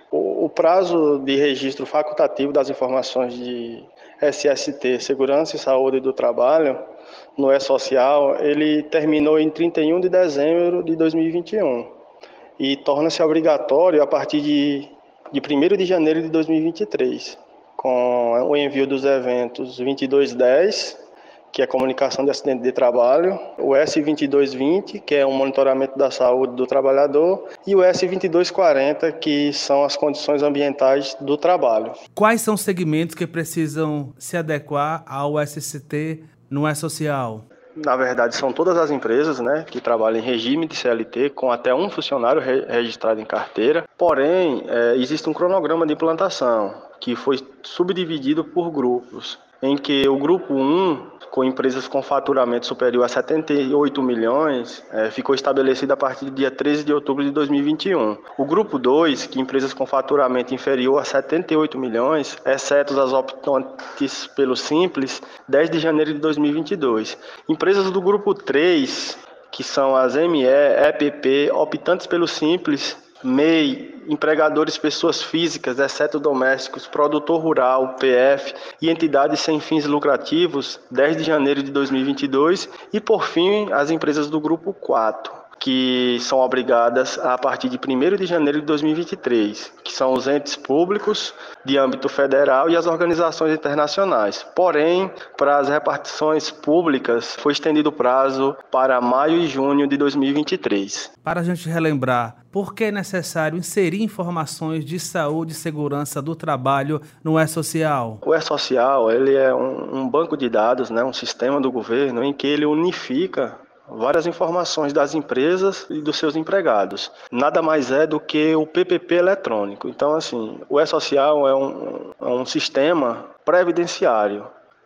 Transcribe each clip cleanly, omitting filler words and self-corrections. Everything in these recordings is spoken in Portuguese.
O prazo de registro facultativo das informações de SST, Segurança e Saúde do Trabalho, no E-Social, ele terminou em 31 de dezembro de 2021 e torna-se obrigatório a partir de 1º de janeiro de 2023, com o envio dos eventos 2210, que é a comunicação de acidente de trabalho, o S2220, que é o monitoramento da saúde do trabalhador, e o S2240, que são as condições ambientais do trabalho. Quais são os segmentos que precisam se adequar ao SST no E-Social? Na verdade, são todas as empresas, né, que trabalham em regime de CLT com até um funcionário registrado em carteira. Porém, existe um cronograma de implantação que foi subdividido por grupos, em que o grupo 1, com empresas com faturamento superior a 78 milhões, ficou estabelecido a partir do dia 13 de outubro de 2021. O grupo 2, que empresas com faturamento inferior a 78 milhões, exceto as optantes pelo Simples, 10 de janeiro de 2022. Empresas do grupo 3, que são as ME, EPP, optantes pelo Simples, MEI, empregadores pessoas físicas, exceto domésticos, produtor rural, PF e entidades sem fins lucrativos, 10 de janeiro de 2022. E, por fim, as empresas do grupo 4, que são obrigadas a partir de 1º de janeiro de 2023, que são os entes públicos de âmbito federal e as organizações internacionais. Porém, para as repartições públicas, foi estendido o prazo para maio e junho de 2023. Para a gente relembrar, por que é necessário inserir informações de saúde e segurança do trabalho no E-Social? O E-Social, ele é um banco de dados, né, um sistema do governo em que ele unifica várias informações das empresas e dos seus empregados. Nada mais é do que o PPP eletrônico. Então, assim, o E-Social é um sistema previdenciário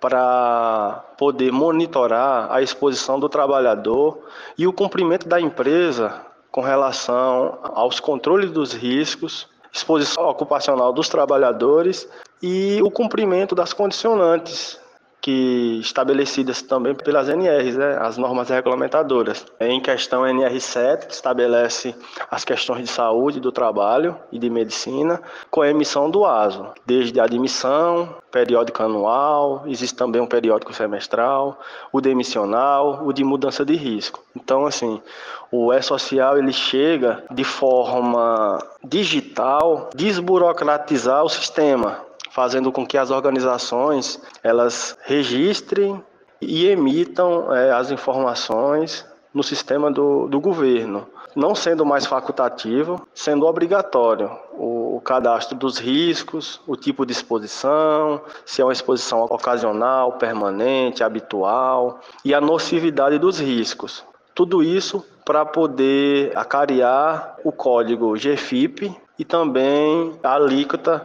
para poder monitorar a exposição do trabalhador e o cumprimento da empresa com relação aos controles dos riscos, exposição ocupacional dos trabalhadores e o cumprimento das condicionantes que estabelecidas também pelas NRs, né, as normas regulamentadoras. Em questão NR7, que estabelece as questões de saúde do trabalho e de medicina, com a emissão do ASO, desde a admissão, periódico anual, existe também um periódico semestral, o demissional, o de mudança de risco. Então, assim, o E-Social ele chega de forma digital, desburocratizar o sistema, fazendo com que as organizações elas registrem e emitam as informações no sistema do governo, não sendo mais facultativo, sendo obrigatório o cadastro dos riscos, o tipo de exposição, se é uma exposição ocasional, permanente, habitual e a nocividade dos riscos. Tudo isso para poder acarear o código GFIP e também a alíquota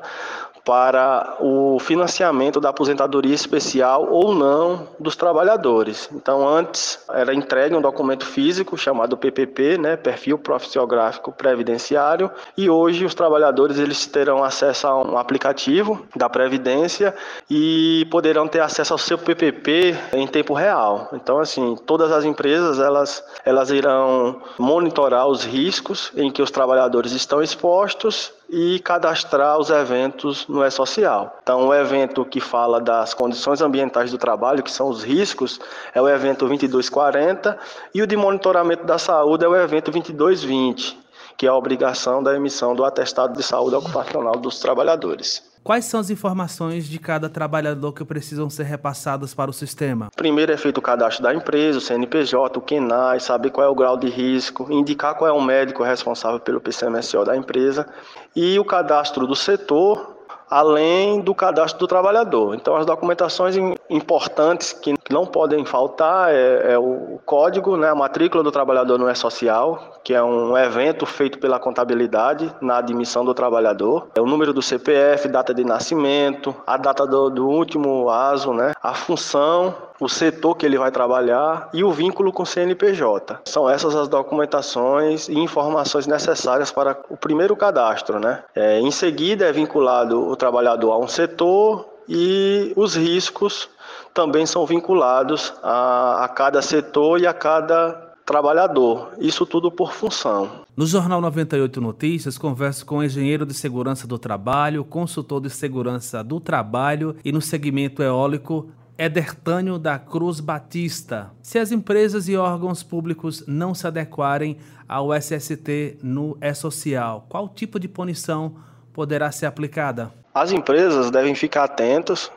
para o financiamento da aposentadoria especial ou não dos trabalhadores. Então, antes era entregue um documento físico chamado PPP, né, Perfil Profissiográfico Previdenciário, e hoje os trabalhadores eles terão acesso a um aplicativo da Previdência e poderão ter acesso ao seu PPP em tempo real. Então, assim, todas as empresas elas irão monitorar os riscos em que os trabalhadores estão expostos e cadastrar os eventos no E-Social. Então, o evento que fala das condições ambientais do trabalho, que são os riscos, é o evento 2240, e o de monitoramento da saúde é o evento 2220, que é a obrigação da emissão do atestado de saúde ocupacional dos trabalhadores. Quais são as informações de cada trabalhador que precisam ser repassadas para o sistema? Primeiro é feito o cadastro da empresa, o CNPJ, o QNAI, saber qual é o grau de risco, indicar qual é o médico responsável pelo PCMSO da empresa e o cadastro do setor, além do cadastro do trabalhador. Então, as documentações importantes que não podem faltar é o código, né, a matrícula do trabalhador no E-Social, que é um evento feito pela contabilidade na admissão do trabalhador, é o número do CPF, data de nascimento, a data do último ASO, né, a função, o setor que ele vai trabalhar e o vínculo com o CNPJ. São essas as documentações e informações necessárias para o primeiro cadastro, né? Em seguida é vinculado o trabalhador a um setor e os riscos também são vinculados a cada setor e a cada trabalhador. Isso tudo por função. No Jornal 98 Notícias, converso com o engenheiro de segurança do trabalho, consultor de segurança do trabalho e no segmento eólico, Edertânio da Cruz Batista. Se as empresas e órgãos públicos não se adequarem ao SST no E-Social, qual tipo de punição poderá ser aplicada? As empresas devem ficar atentas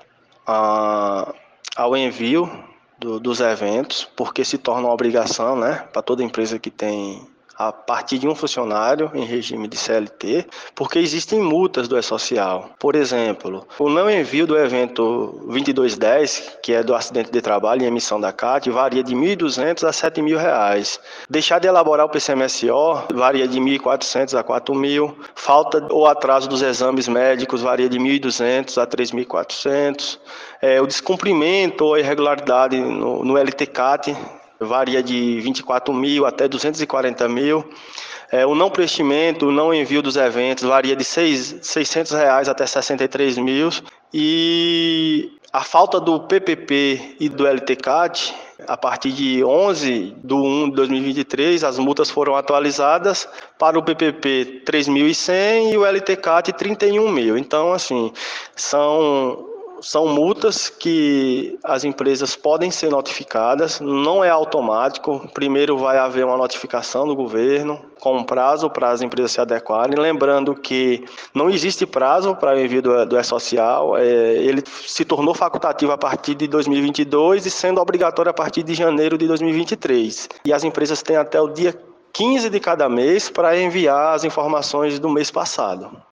ao envio dos eventos, porque se torna uma obrigação, né, para toda empresa que tem a partir de um funcionário em regime de CLT, porque existem multas do E-Social. Por exemplo, o não envio do evento 2210, que é do acidente de trabalho e emissão da CAT, varia de R$ 1.200 a R$ 7.000. Deixar de elaborar o PCMSO varia de R$ 1.400 a R$ 4.000. Falta ou atraso dos exames médicos varia de R$ 1.200 a R$ 3.400. O descumprimento ou irregularidade no LTCAT varia de 24 mil até 240 mil. O não preenchimento, o não envio dos eventos varia de R$600 até 63 mil. E a falta do PPP e do LTCAT, a partir de 11/1 de 2023, as multas foram atualizadas para o PPP 3.100 e o LTCAT 31 mil. Então, assim, são multas que as empresas podem ser notificadas, não é automático. Primeiro vai haver uma notificação do governo com um prazo para as empresas se adequarem. Lembrando que não existe prazo para o envio do E-Social, ele se tornou facultativo a partir de 2022 e sendo obrigatório a partir de janeiro de 2023. E as empresas têm até o dia 15 de cada mês para enviar as informações do mês passado.